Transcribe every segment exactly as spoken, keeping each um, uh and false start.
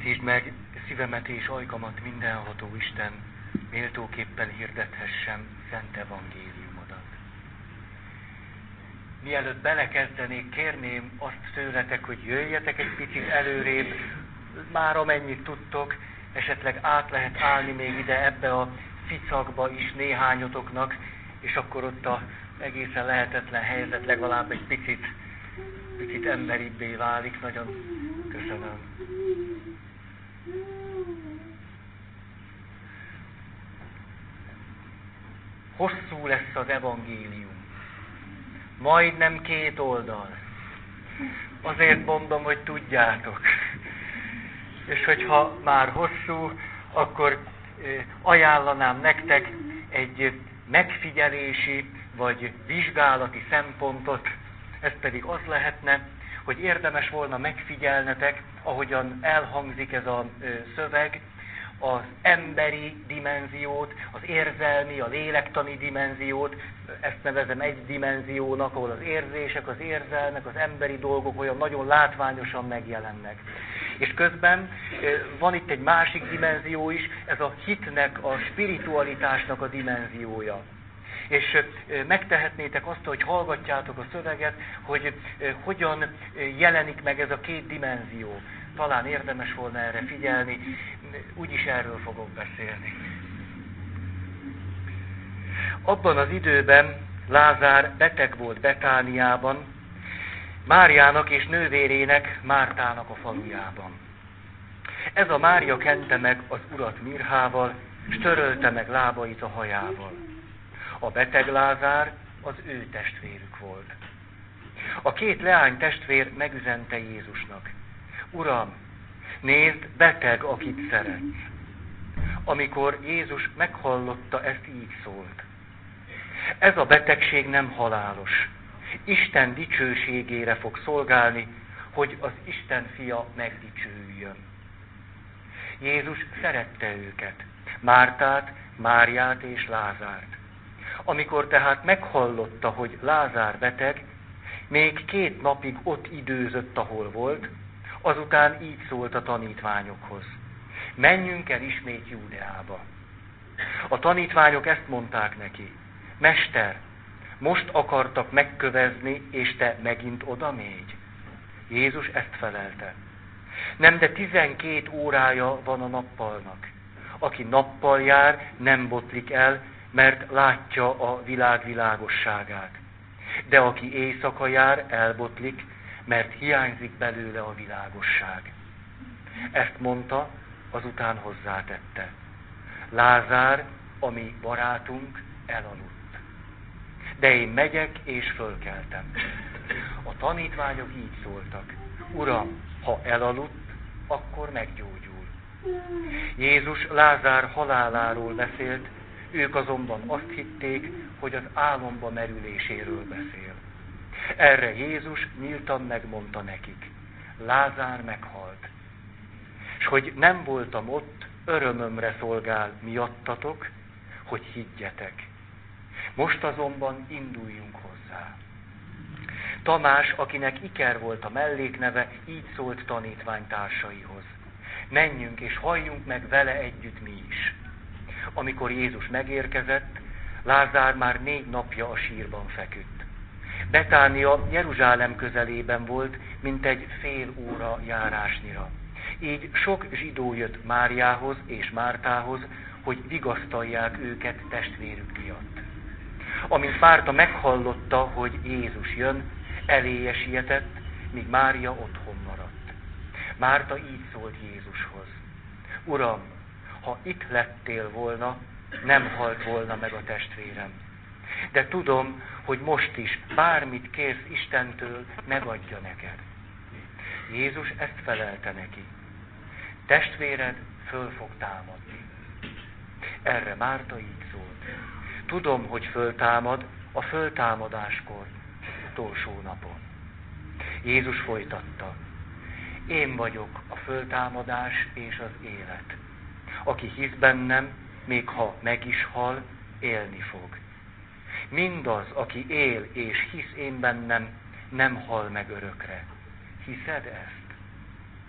Tisztítsd meg szívemet és ajkamat, mindenható Isten, méltóképpen hirdethessem szent evangéliumodat. Mielőtt belekezdenék, kérném azt tőletek, hogy jöjjetek egy picit előrébb, már amennyit tudtok, esetleg át lehet állni még ide ebbe a ficakba is néhányotoknak, és akkor ott a egészen lehetetlen helyzet legalább egy picit, picit emberibbé válik. Nagyon köszönöm. Hosszú lesz az evangélium. Majdnem két oldal. Azért mondom, hogy tudjátok. És hogyha már hosszú, akkor ajánlanám nektek egy megfigyelési vagy vizsgálati szempontot. Ez pedig az lehetne, hogy érdemes volna megfigyelnetek, ahogyan elhangzik ez a szöveg, az emberi dimenziót, az érzelmi, a lélektani dimenziót, ezt nevezem egy dimenziónak, ahol az érzések, az érzelmek, az emberi dolgok olyan nagyon látványosan megjelennek. És közben van itt egy másik dimenzió is, ez a hitnek, a spiritualitásnak a dimenziója. És megtehetnétek azt, hogy hallgatjátok a szöveget, hogy hogyan jelenik meg ez a két dimenzió. Talán érdemes volna erre figyelni, úgyis erről fogok beszélni. Abban az időben Lázár beteg volt Betániában, Máriának és nővérének, Mártának a falujában. Ez a Mária kente meg az urat mirhával, s törölte meg lábait a hajával. A beteg Lázár az ő testvérük volt. A két leány testvér megüzente Jézusnak: Uram, nézd, beteg, akit szeretsz. Amikor Jézus meghallotta, ezt így szólt: Ez a betegség nem halálos. Isten dicsőségére fog szolgálni, hogy az Isten fia megdicsőjön. Jézus szerette őket, Mártát, Máriát és Lázárt. Amikor tehát meghallotta, hogy Lázár beteg, még két napig ott időzött, ahol volt, azután így szólt a tanítványokhoz: Menjünk el ismét Júdeába. A tanítványok ezt mondták neki: Mester, most akartak megkövezni, és te megint odamégy? Jézus ezt felelte: Nem, de tizenkét órája van a nappalnak. Aki nappal jár, nem botlik el, mert látja a világ világosságát. De aki éjszaka jár, elbotlik, mert hiányzik belőle a világosság. Ezt mondta, azután hozzátette: Lázár, a mi barátunk, elaludt. De én megyek és fölkeltem. A tanítványok így szóltak: Uram, ha elaludt, akkor meggyógyul. Jézus Lázár haláláról beszélt, ők azonban azt hitték, hogy az álomba merüléséről beszél. Erre Jézus nyíltan megmondta nekik: Lázár meghalt. És hogy nem voltam ott, örömömre szolgál miattatok, hogy higgyetek. Most azonban induljunk hozzá. Tamás, akinek Iker volt a mellékneve, így szólt tanítványtársaihoz: Menjünk és halljunk meg vele együtt mi is. Amikor Jézus megérkezett, Lázár már négy napja a sírban feküdt. Betánia Jeruzsálem közelében volt, mintegy fél óra járásnyira. Így sok zsidó jött Máriához és Mártához, hogy vigasztalják őket testvérük miatt. Amint Márta meghallotta, hogy Jézus jön, eléje sietett, míg Mária otthon maradt. Márta így szólt Jézushoz: Uram, ha itt lettél volna, nem halt volna meg a testvérem. De tudom, hogy most is bármit kérsz Istentől, megadja neked. Jézus ezt felelte neki: Testvéred föl fog támadni. Erre Márta így szólt: Tudom, hogy föltámad a föltámadáskor, utolsó napon. Jézus folytatta: Én vagyok a föltámadás és az élet. Aki hisz bennem, még ha meg is hal, élni fog. Mindaz, aki él és hisz én bennem, nem hal meg örökre. Hiszed ezt?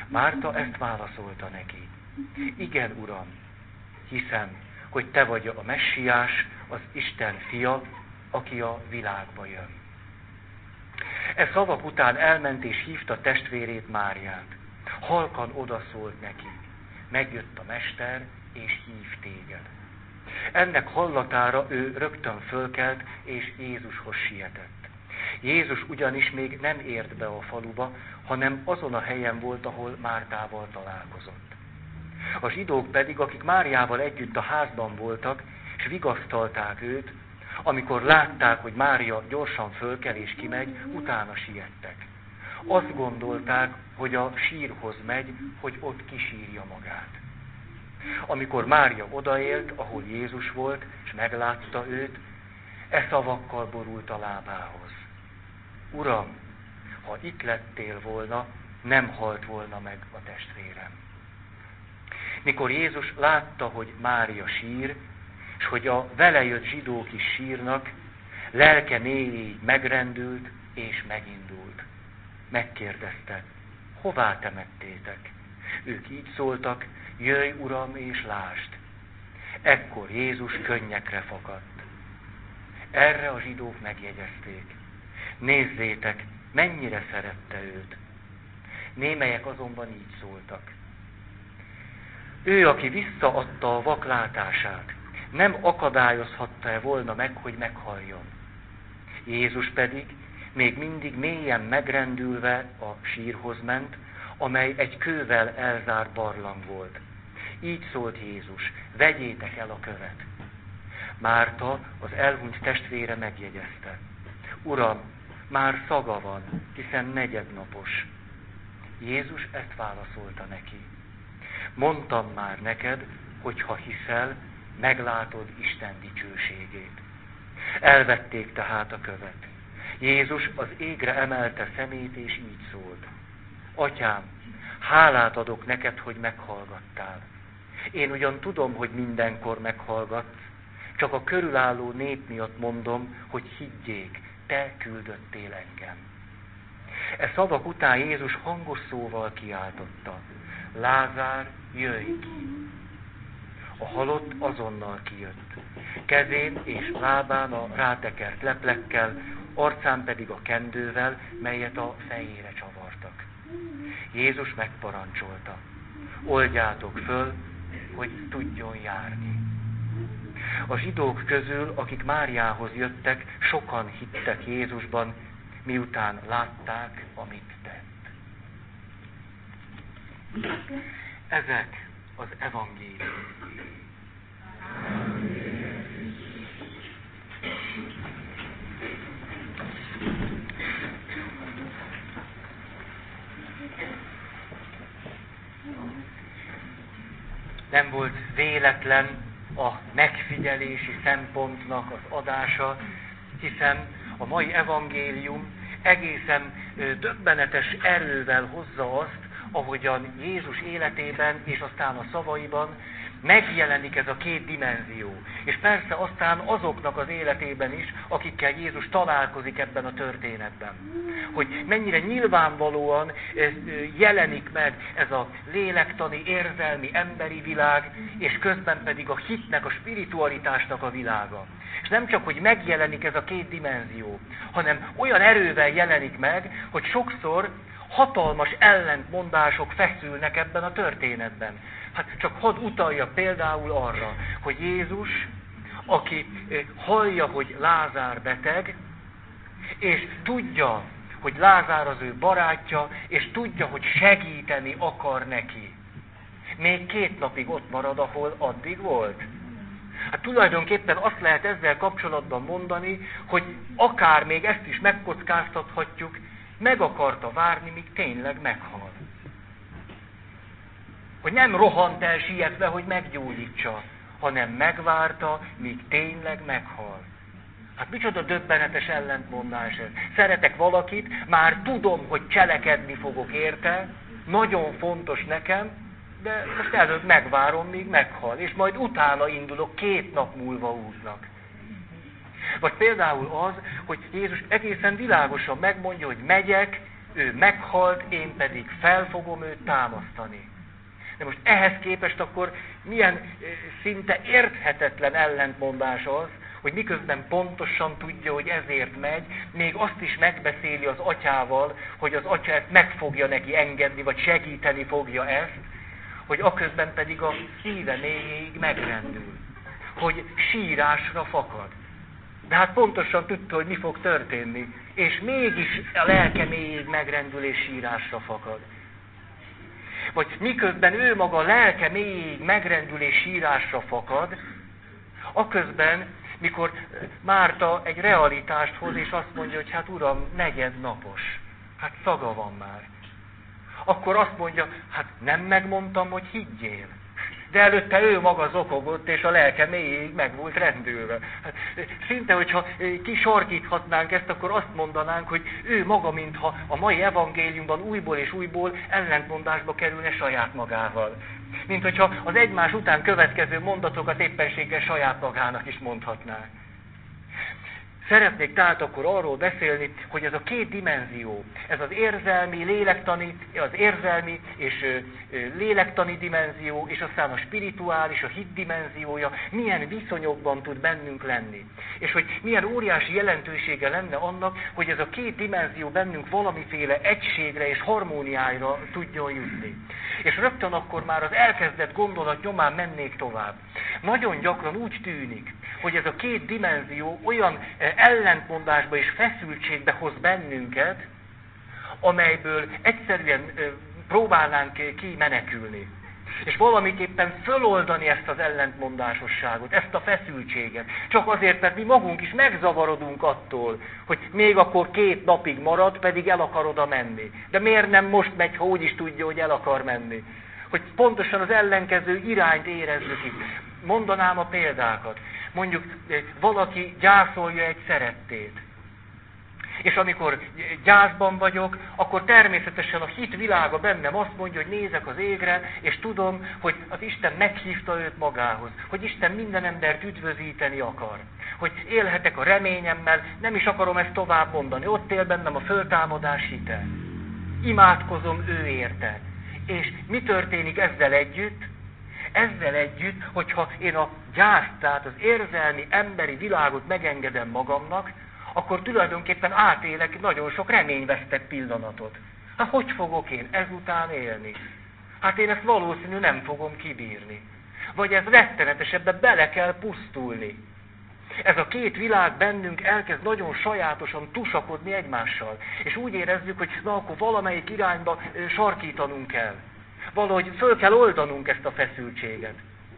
Márta ezt válaszolta neki. Igen, Uram, hiszem, hogy te vagy a Messiás, az Isten fia, aki a világba jön. E szavak után elment és hívta testvérét Máriát. Halkan odaszólt neki. Megjött a mester, és hív téged. Ennek hallatára ő rögtön fölkelt, és Jézushoz sietett. Jézus ugyanis még nem ért be a faluba, hanem azon a helyen volt, ahol Mártával találkozott. A zsidók pedig, akik Máriával együtt a házban voltak, és vigasztalták őt, amikor látták, hogy Mária gyorsan fölkel és kimegy, utána siettek. Azt gondolták, hogy a sírhoz megy, hogy ott kisírja magát. Amikor Mária odaért, ahol Jézus volt, és meglátta őt, e szavakkal borult a lábához. Uram, ha itt lettél volna, nem halt volna meg a testvérem. Mikor Jézus látta, hogy Mária sír, és hogy a vele jött zsidók is sírnak, lelke mélyéig megrendült és megindult. Megkérdezte, hová temettétek? Ők így szóltak, jöjj, Uram, és lásd. Ekkor Jézus könnyekre fakadt. Erre a zsidók megjegyezték. Nézzétek, mennyire szerette őt. Némelyek azonban így szóltak. Ő, aki visszaadta a vaklátását, nem akadályozhatta-e volna meg, hogy meghalljon. Jézus pedig még mindig mélyen megrendülve a sírhoz ment, amely egy kővel elzárt barlang volt. Így szólt Jézus, vegyétek el a követ. Márta, az elhunyt testvére megjegyezte. Uram, már szaga van, hiszen negyednapos. Jézus ezt válaszolta neki. Mondtam már neked, hogy ha hiszel, meglátod Isten dicsőségét. Elvették tehát a követ. Jézus az égre emelte szemét, és így szólt. Atyám, hálát adok neked, hogy meghallgattál. Én ugyan tudom, hogy mindenkor meghallgatsz, csak a körülálló nép miatt mondom, hogy higgyék, te küldöttél engem. E szavak után Jézus hangos szóval kiáltotta. Lázár, jöjj ki! A halott azonnal kijött. Kezén és lábán a rátekert leplekkel, arcán pedig a kendővel, melyet a fejére csavartak. Jézus megparancsolta. Oldjátok föl, hogy tudjon járni. A zsidók közül, akik Máriához jöttek, sokan hittek Jézusban, miután látták, amit tett. Ezek az evangélium. Nem volt véletlen a megfigyelési szempontnak az adása, hiszen a mai evangélium egészen döbbenetes erővel hozza azt, ahogyan Jézus életében és aztán a szavaiban megjelenik ez a két dimenzió. És persze aztán azoknak az életében is, akikkel Jézus találkozik ebben a történetben. Hogy mennyire nyilvánvalóan jelenik meg ez a lélektani, érzelmi, emberi világ, és közben pedig a hitnek, a spiritualitásnak a világa. És nem csak, hogy megjelenik ez a két dimenzió, hanem olyan erővel jelenik meg, hogy sokszor hatalmas ellentmondások feszülnek ebben a történetben. Hát csak hadd utalja például arra, hogy Jézus, aki hallja, hogy Lázár beteg, és tudja, hogy Lázár az ő barátja, és tudja, hogy segíteni akar neki. Még két napig ott marad, ahol addig volt. Hát tulajdonképpen azt lehet ezzel kapcsolatban mondani, hogy akár még ezt is megkockáztathatjuk, meg akarta várni, míg tényleg meghal. Hogy nem rohant el sietve, hogy meggyógyítsa, hanem megvárta, míg tényleg meghal. Hát micsoda döbbenetes ellentmondás ez. Szeretek valakit, már tudom, hogy cselekedni fogok érte, nagyon fontos nekem, de most előbb megvárom, míg meghal, és majd utána indulok két nap múlva útnak. Vagy például az, hogy Jézus egészen világosan megmondja, hogy megyek ő meghalt, én pedig fel fogom őt támasztani. De most ehhez képest akkor milyen szinte érthetetlen ellentmondás az, hogy miközben pontosan tudja, hogy ezért megy, még azt is megbeszéli az atyával, hogy az atya ezt meg fogja neki engedni, vagy segíteni fogja ezt, hogy aközben pedig a szíve mélyéig megrendül, hogy sírásra fakad. De hát pontosan tudta, hogy mi fog történni, és mégis a lelke mélyéig megrendül és sírásra fakad. Vagy miközben ő maga lelke mélyéig megrendül és sírásra fakad, aközben, mikor Márta egy realitást hoz, és azt mondja, hogy hát uram, negyed napos, hát szaga van már. Akkor azt mondja, hát nem megmondtam, hogy higgyél. De előtte ő maga zokogott, és a lelke mélyéig meg volt rendülve. Hát, szinte, hogyha kisarkíthatnánk ezt, akkor azt mondanánk, hogy ő maga, mintha a mai evangéliumban újból és újból ellentmondásba kerülne saját magával. Mint hogyha az egymás után következő mondatokat éppenséggel saját magának is mondhatná. Szeretnék tehát akkor arról beszélni, hogy ez a két dimenzió, ez az érzelmi, lélektani, az érzelmi és lélektani dimenzió, és aztán a spirituális, a hit dimenziója, milyen viszonyokban tud bennünk lenni. És hogy milyen óriási jelentősége lenne annak, hogy ez a két dimenzió bennünk valamiféle egységre és harmóniára tudjon jutni. És rögtön akkor már az elkezdett gondolat nyomán mennék tovább. Nagyon gyakran úgy tűnik, hogy ez a két dimenzió olyan ellentmondásba és feszültségbe hoz bennünket, amelyből egyszerűen próbálnánk kimenekülni. És valamiképpen föloldani ezt az ellentmondásosságot, ezt a feszültséget. Csak azért, mert mi magunk is megzavarodunk attól, hogy még akkor két napig marad, pedig el akar oda menni. De miért nem most megy, ha úgy is tudja, hogy el akar menni? Hogy pontosan az ellenkező irányt érezzük itt. Mondanám a példákat. Mondjuk valaki gyászolja egy szerettét. És amikor gyászban vagyok, akkor természetesen a hit világa bennem azt mondja, hogy nézek az égre, és tudom, hogy az Isten meghívta őt magához. Hogy Isten minden embert üdvözíteni akar. Hogy élhetek a reményemmel, nem is akarom ezt tovább mondani. Ott él bennem a föltámadás hite. Imádkozom ő érte. És mi történik ezzel együtt? Ezzel együtt, hogyha én a gyászt, tehát az érzelmi, emberi világot megengedem magamnak, akkor tulajdonképpen átélek nagyon sok reményvesztett pillanatot. Hát hogy fogok én ezután élni? Hát én ezt valószínű nem fogom kibírni. Vagy ez rettenetesebben bele kell pusztulni. Ez a két világ bennünk elkezd nagyon sajátosan tusakodni egymással. És úgy érezzük, hogy na akkor valamelyik irányba sarkítanunk kell. Valahogy föl kell oldanunk ezt a feszültséget.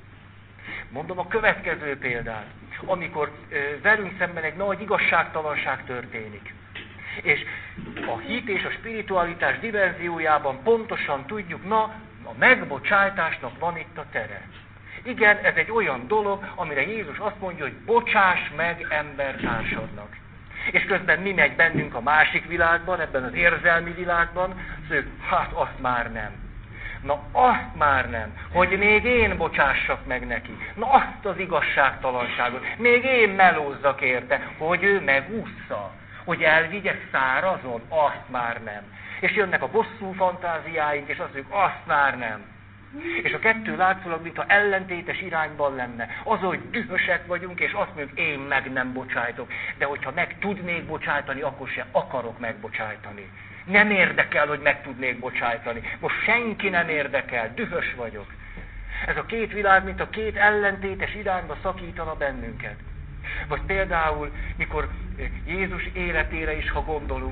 Mondom a következő példát, amikor velünk szemben egy nagy igazságtalanság történik. És a hit és a spiritualitás dimenziójában pontosan tudjuk, na, a megbocsátásnak van itt a tere. Igen, ez egy olyan dolog, amire Jézus azt mondja, hogy bocsáss meg embertársadnak. És közben mi megy bennünk a másik világban, ebben az érzelmi világban, szóval, hát azt már nem. Na azt már nem, hogy még én bocsássak meg neki. Na azt az igazságtalanságot, még én melózzak érte, hogy ő megússza, hogy elvigye szárazon, azt már nem. És jönnek a bosszú fantáziáink, és azt mondjuk, azt már nem. És a kettő látszólag, mintha ellentétes irányban lenne. Az, hogy dühösek vagyunk, és azt mondjuk, én meg nem bocsájtok. De hogyha meg tudnék bocsájtani, akkor se akarok megbocsájtani. Nem érdekel, hogy meg tudnék bocsájtani. Most senki nem érdekel, dühös vagyok. Ez a két világ, mint a két ellentétes irányba szakítana bennünket. Vagy például, mikor Jézus életére is, ha gondolunk,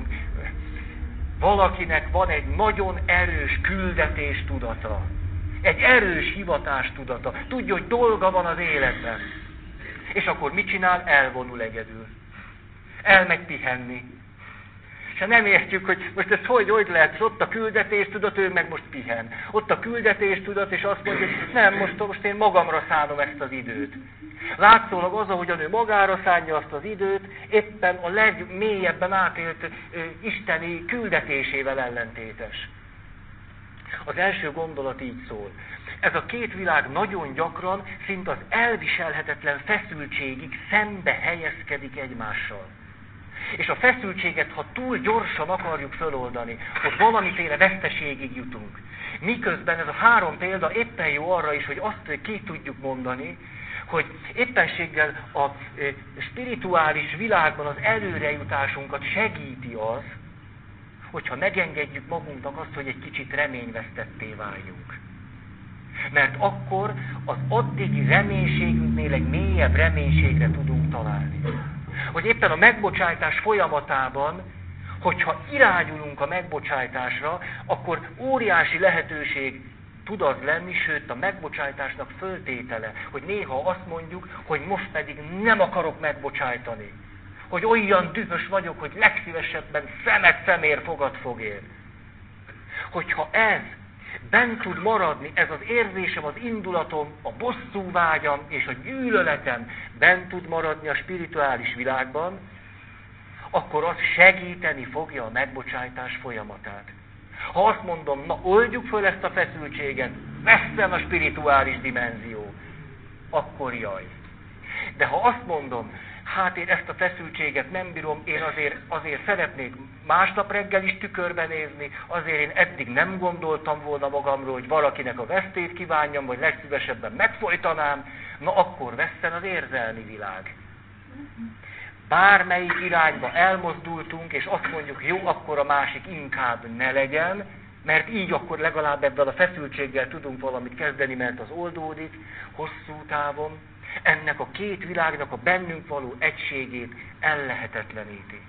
valakinek van egy nagyon erős küldetés tudata. Egy erős hivatás tudata. Tudja, hogy dolga van az életben. És akkor mit csinál? Elvonul egyedül. Elmegy pihenni. És nem értjük, hogy most ez hogy, hogy lehet, ott a küldetéstudat, ő meg most pihen. Ott a küldetéstudat, és azt mondja, hogy nem, most, most én magamra szánom ezt az időt. Látszólag az, ahogyan ő magára szánja azt az időt, éppen a legmélyebben átélt ö, isteni küldetésével ellentétes. Az első gondolat így szól. Ez a két világ nagyon gyakran, szinte az elviselhetetlen feszültségig szembe helyezkedik egymással. És a feszültséget, ha túl gyorsan akarjuk föloldani, ott valamiféle veszteségig jutunk. Miközben ez a három példa éppen jó arra is, hogy azt ki tudjuk mondani, hogy éppenséggel a spirituális világban az előrejutásunkat segíti az, hogyha megengedjük magunknak azt, hogy egy kicsit reményvesztetté váljunk. Mert akkor az addigi reménységünknél egy mélyebb reménységre tudunk találni. Hogy éppen a megbocsájtás folyamatában, hogyha irányulunk a megbocsájtásra, akkor óriási lehetőség tud az lenni, sőt a megbocsájtásnak föltétele, hogy néha azt mondjuk, hogy most pedig nem akarok megbocsájtani. Hogy olyan dühös vagyok, hogy legszívesebben szemet szemér, fogad fogér. Hogyha ez bent tud maradni, ez az érzésem, az indulatom, a bosszú vágyam és a gyűlöletem bent tud maradni a spirituális világban, akkor az segíteni fogja a megbocsájtás folyamatát. Ha azt mondom, na oldjuk föl ezt a feszültséget, vesszen a spirituális dimenzió, akkor jaj. De ha azt mondom, hát én ezt a feszültséget nem bírom, én azért, azért szeretnék másnap reggel is tükörbe nézni, azért én eddig nem gondoltam volna magamról, hogy valakinek a vesztét kívánjam, vagy legszívesebben megfojtanám, na akkor vesszen az érzelmi világ. Bármelyik irányba elmozdultunk, és azt mondjuk, jó, akkor a másik inkább ne legyen, mert így akkor legalább ebben a feszültséggel tudunk valamit kezdeni, mert az oldódik hosszú távon. Ennek a két világnak a bennünk való egységét ellehetetleníti.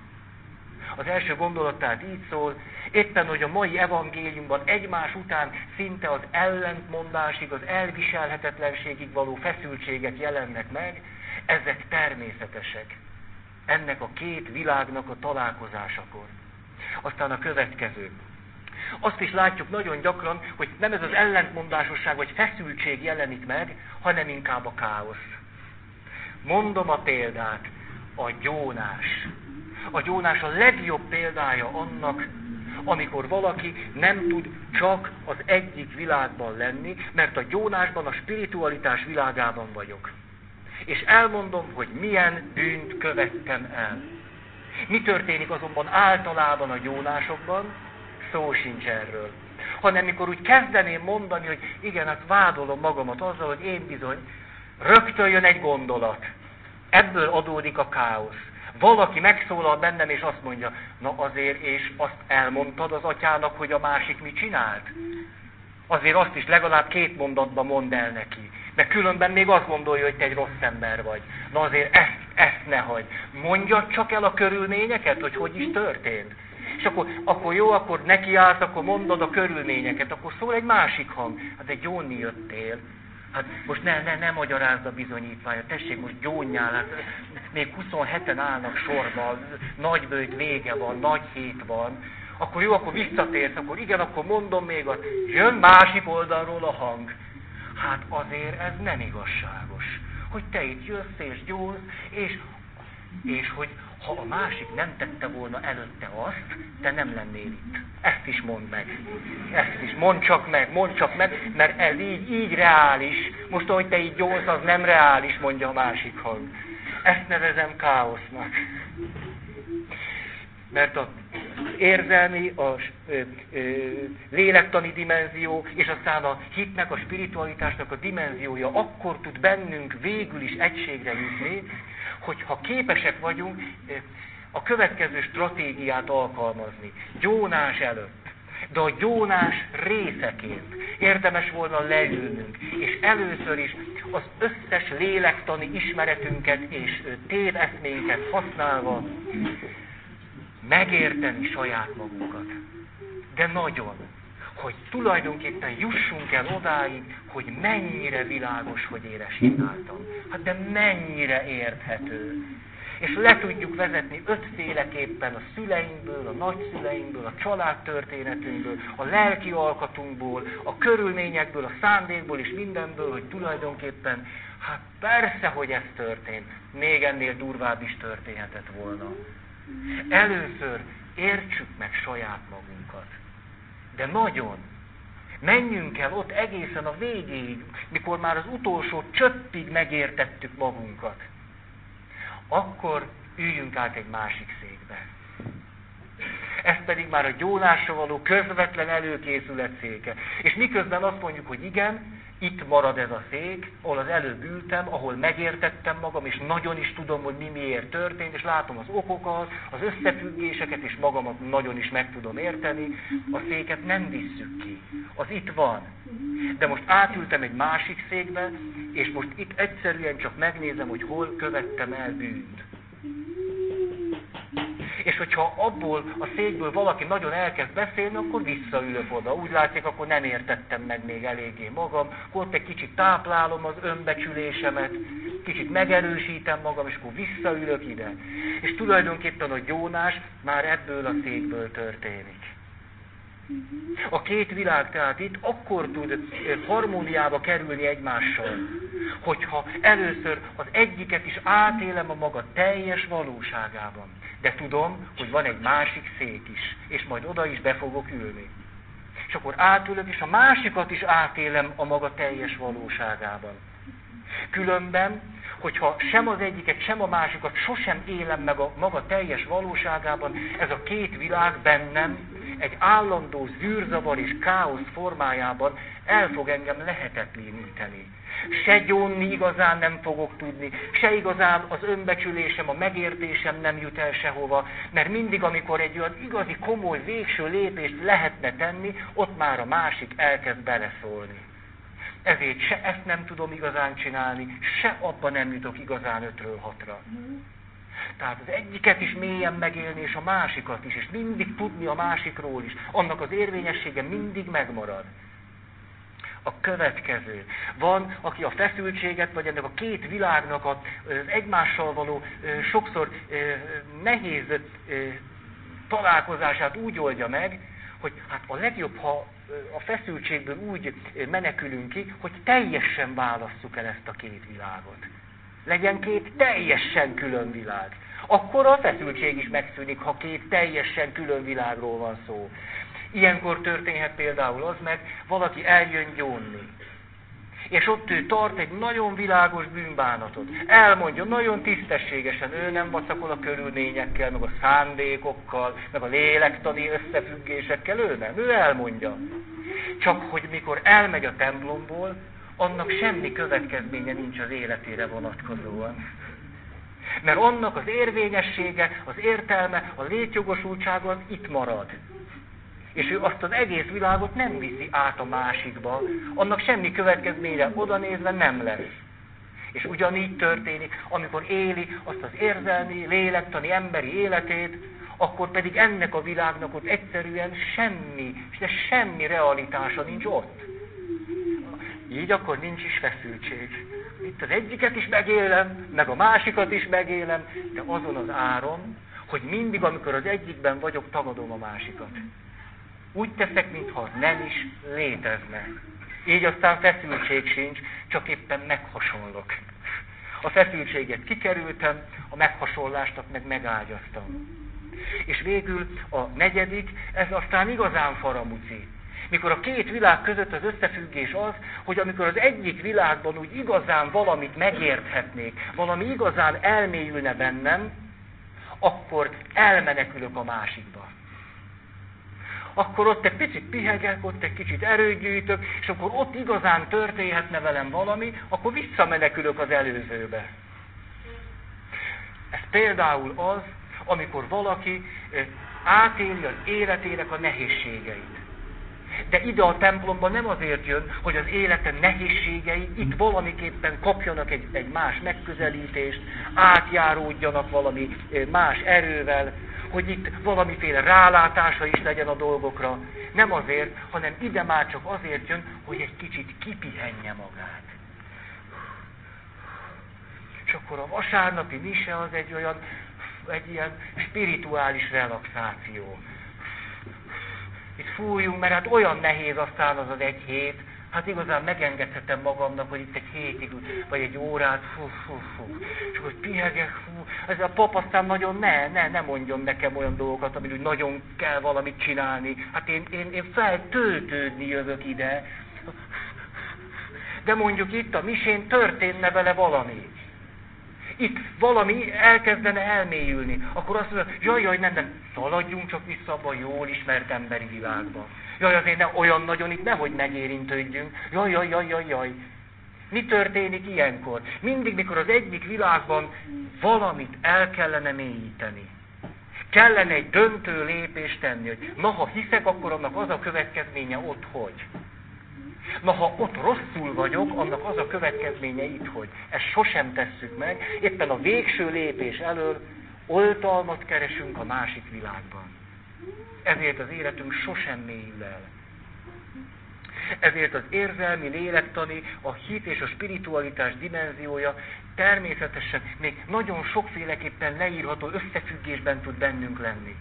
Az első gondolat tehát így szól, éppen, hogy a mai evangéliumban egymás után szinte az ellentmondásig, az elviselhetetlenségig való feszültségek jelennek meg, ezek természetesek. Ennek a két világnak a találkozásakor. Aztán a következő. Azt is látjuk nagyon gyakran, hogy nem ez az ellentmondásosság vagy feszültség jelenik meg, hanem inkább a káosz. Mondom a példát, a gyónás. A gyónás a legjobb példája annak, amikor valaki nem tud csak az egyik világban lenni, mert a gyónásban a spiritualitás világában vagyok. És elmondom, hogy milyen bűnt követtem el. Mi történik azonban általában a gyónásokban? Szó sincs erről. Hanem mikor úgy kezdeném mondani, hogy igen, hát vádolom magamat azzal, hogy én bizony, rögtön jön egy gondolat. Ebből adódik a káosz. Valaki megszólal bennem, és azt mondja, na azért, és azt elmondtad az atyának, hogy a másik mit csinált? Azért azt is legalább két mondatban mondd el neki. Mert különben még azt gondolja, hogy te egy rossz ember vagy. Na azért ezt, ezt ne hagyd. Mondjad csak el a körülményeket, hogy hogy is történt. És akkor, akkor jó, akkor nekiállsz, akkor mondod a körülményeket, akkor szól egy másik hang. Hát de gyónni jöttél. Hát most ne, ne, ne magyarázd a bizonyítványot, tessék, most gyónjál, hát még huszonheten állnak sorban, nagy bőjt vége van, nagy hét van. Akkor jó, akkor visszatérsz, akkor igen, akkor mondom még, azt, jön másik oldalról a hang. Hát azért ez nem igazságos, hogy te itt jössz és gyónsz, és, és hogy ha a másik nem tette volna előtte azt, te nem lennél itt. Ezt is mondd meg. Ezt is. Mondd csak meg, mondd csak meg, mert ez így, így reális. Most, ahogy te így gyónsz, az nem reális, mondja a másik hang. Ezt nevezem káosznak. Mert az érzelmi, a ö, ö, lélektani dimenzió, és aztán a hitnek, a spiritualitásnak a dimenziója akkor tud bennünk végül is egységre jutni, hogyha képesek vagyunk a következő stratégiát alkalmazni. Gyónás előtt. De a gyónás részeként érdemes volna leülnünk, és először is az összes lélektani ismeretünket és téveszménket használva megérteni saját magunkat. De nagyon, hogy tulajdonképpen jussunk el odáig, hogy mennyire világos, hogy én ezt csináltam. Hát de mennyire érthető. És le tudjuk vezetni ötféleképpen a szüleinkből, a nagyszüleinkből, a családtörténetünkből, a lelki alkatunkból, a körülményekből, a szándékból és mindenből, hogy tulajdonképpen, hát persze, hogy ez történt, még ennél durvább is történhetett volna. Először értsük meg saját magunkat. De nagyon. Menjünk el ott egészen a végéig, mikor már az utolsó csöppig megértettük magunkat. Akkor üljünk át egy másik székbe. Ez pedig már a gyónásra való közvetlen előkészület széke. És miközben azt mondjuk, hogy igen, itt marad ez a szék, ahol az előbb ültem, ahol megértettem magam, és nagyon is tudom, hogy mi miért történt, és látom az okokat, az összefüggéseket, és magamat nagyon is meg tudom érteni. A széket nem visszük ki. Az itt van. De most átültem egy másik székbe, és most itt egyszerűen csak megnézem, hogy hol követtem el bűnt. És hogyha abból a székből valaki nagyon elkezd beszélni, akkor visszaülök oda. Úgy látszik, akkor nem értettem meg még eléggé magam, akkor ott egy kicsit táplálom az önbecsülésemet, kicsit megerősítem magam, és akkor visszaülök ide. És tulajdonképpen a gyónás már ebből a székből történik. A két világ tehát itt akkor tud harmóniába kerülni egymással, hogyha először az egyiket is átélem a maga teljes valóságában. De tudom, hogy van egy másik szék is, és majd oda is be fogok ülni. És akkor átülök, és a másikat is átélem a maga teljes valóságában. Különben, hogyha sem az egyiket, sem a másikat sosem élem meg a maga teljes valóságában, ez a két világ bennem egy állandó zűrzavar és káosz formájában el fog engem lehetetleníteni. Se gyónni igazán nem fogok tudni, se igazán az önbecsülésem, a megértésem nem jut el sehova, mert mindig, amikor egy olyan igazi, komoly, végső lépést lehetne tenni, ott már a másik elkezd beleszólni. Ezért se ezt nem tudom igazán csinálni, se abban nem jutok igazán ötről hatra. Tehát az egyiket is mélyen megélni, és a másikat is, és mindig tudni a másikról is. Annak az érvényessége mindig megmarad. A következő. Van, aki a feszültséget, vagy ennek a két világnak az egymással való sokszor nehéz találkozását úgy oldja meg, hogy hát a legjobb, ha a feszültségből úgy menekülünk ki, hogy teljesen válasszuk el ezt a két világot. Legyen két teljesen külön világ. Akkor a feszültség is megszűnik, ha két teljesen külön világról van szó. Ilyenkor történhet például az meg, valaki eljön gyónni. És ott ő tart egy nagyon világos bűnbánatot. Elmondja nagyon tisztességesen, ő nem vacakol a körülményekkel, meg a szándékokkal, meg a lélektani összefüggésekkel, ő nem, ő elmondja. Csak hogy mikor elmegy a templomból, annak semmi következménye nincs az életére vonatkozóan. Mert annak az érvényessége, az értelme, a létjogosultsága az itt marad. És ő azt az egész világot nem viszi át a másikba, annak semmi következménye oda nézve nem lesz. És ugyanígy történik, amikor éli azt az érzelmi, lélektani, emberi életét, akkor pedig ennek a világnak ott egyszerűen semmi, de semmi realitása nincs ott. Így akkor nincs is feszültség. Itt az egyiket is megélem, meg a másikat is megélem, de azon az áron, hogy mindig, amikor az egyikben vagyok, tagadom a másikat. Úgy teszek, mintha nem is létezne. Így aztán feszültség sincs, csak éppen meghasonlok. A feszültséget kikerültem, a meghasonlástat meg megágyaztam. És végül a negyedik, ez aztán igazán faramuci. Mikor a két világ között az összefüggés az, hogy amikor az egyik világban úgy igazán valamit megérthetnék, valami igazán elmélyülne bennem, akkor elmenekülök a másikba. Akkor ott egy picit pihegek, ott egy kicsit erőt gyűjtök, és akkor ott igazán történhetne velem valami, akkor visszamenekülök az előzőbe. Ez például az, amikor valaki átéli az életének a nehézségeit. De ide a templomban nem azért jön, hogy az élete nehézségei itt valamiképpen kapjanak egy, egy más megközelítést, átjáródjanak valami más erővel, hogy itt valamiféle rálátása is legyen a dolgokra. Nem azért, hanem ide már csak azért jön, hogy egy kicsit kipihenje magát. És akkor a vasárnapi mise az egy olyan, egy ilyen spirituális relaxáció. Itt fújjunk, mert hát olyan nehéz aztán az az egy hét, hát igazán megengedhetem magamnak, hogy itt egy hétig, vagy egy órát, fú, fú, fú, és akkor pihegek, fú, ez a pap aztán nagyon ne, ne, ne mondjon nekem olyan dolgokat, amit úgy nagyon kell valamit csinálni. Hát én, én, én feltöltődni jövök ide. De mondjuk itt a misén történne vele valami. itt valami elkezdene elmélyülni, akkor azt mondja, jaj, jaj, nem, nem, szaladjunk csak vissza abba a jól ismert emberi világba. Jaj, azért ne olyan nagyon itt nehogy megérintődjünk. Jaj, jaj, jaj, jaj, jaj. Mi történik ilyenkor? Mindig, mikor az egyik világban valamit el kellene mélyíteni. Kellene egy döntő lépést tenni, hogy na, ha hiszek, akkor annak az a következménye ott, hogy. Na, ha ott rosszul vagyok, annak az a következménye itt, hogy. Ezt sosem tesszük meg, éppen a végső lépés elől oltalmat keresünk a másik világban. Ezért az életünk sosem mélyül el. Ezért az érzelmi, lélektani, a hit és a spiritualitás dimenziója természetesen még nagyon sokféleképpen leírható összefüggésben tud bennünk lenni.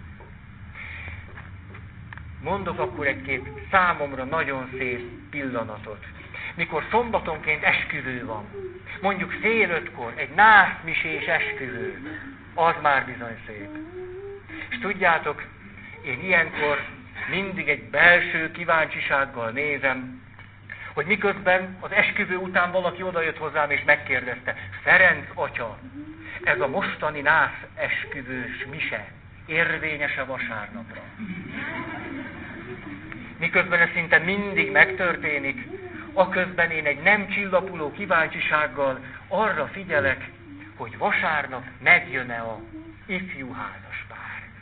Mondok akkor egy-két számomra nagyon szép pillanatot. Mikor szombatonként esküvő van, mondjuk fél ötkor, egy nászmisés esküvő, az már bizony szép. És tudjátok, én ilyenkor mindig egy belső kíváncsisággal nézem, hogy miközben az esküvő után valaki odajött hozzám és megkérdezte, Ferenc atya, ez a mostani nász esküvős mise érvényes-e vasárnapra? Miközben ez szinte mindig megtörténik, aközben én egy nem csillapuló kíváncsisággal arra figyelek, hogy vasárnap megjön-e a ifjú házaspár.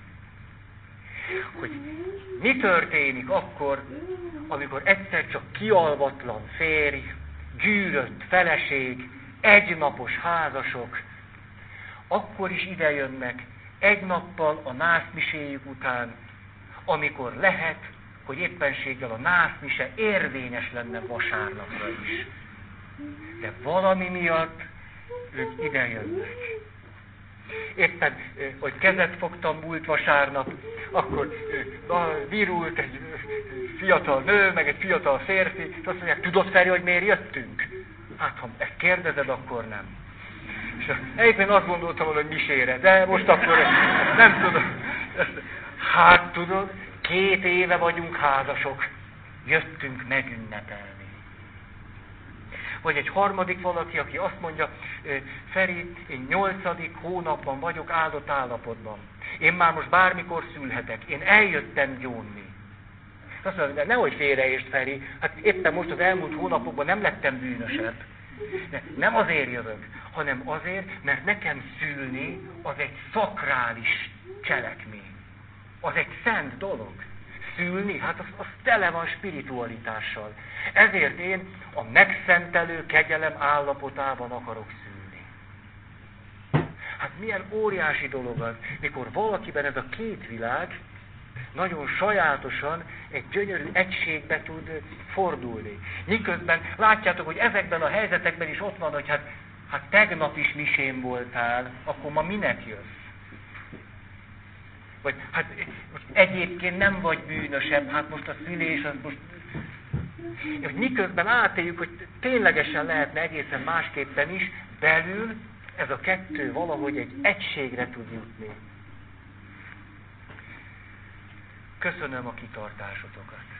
Hogy mi történik akkor, amikor egyszer csak kialvatlan férj, gyűrött feleség, egynapos házasok, akkor is idejönnek egy nappal a nászmiséjük után, amikor lehet, hogy éppenséggel a nászmise érvényes lenne vasárnapra is. De valami miatt ők idejönnek. Éppen, hogy kezet fogtam múlt vasárnap, akkor virult egy fiatal nő, meg egy fiatal férfi, és azt mondják, tudod, Feri, hogy miért jöttünk? Hát, ha ezt kérdezed, akkor nem. És egyébként azt gondoltam, hogy misére, de most akkor nem tudom. Hát tudod, két éve vagyunk házasok, jöttünk megünnepelni. Vagy egy harmadik valaki, aki azt mondja, Feri, én nyolcadik hónapban vagyok áldott állapotban. Én már most bármikor szülhetek. Én eljöttem gyónni. Azt mondja, nehogy félreértsd, Feri, hát éppen most az elmúlt hónapokban nem lettem bűnösebb. Nem azért jövök, hanem azért, mert nekem szülni az egy szakrális cselekmény. Az egy szent dolog. Szülni, hát az, az tele van spiritualitással. Ezért én a megszentelő kegyelem állapotában akarok szülni. Hát milyen óriási dolog az, mikor valakiben ez a két világ nagyon sajátosan egy gyönyörű egységbe tud fordulni. Miközben látjátok, hogy ezekben a helyzetekben is ott van, hogy hát, hát tegnap is misén voltál, akkor ma minek jössz? Vagy hát most egyébként nem vagy bűnösebb, hát most a szülés az most... Hogy miközben átéljük, hogy ténylegesen lehetne egészen másképpen is, belül ez a kettő valahogy egy egységre tud jutni. Köszönöm a kitartásotokat.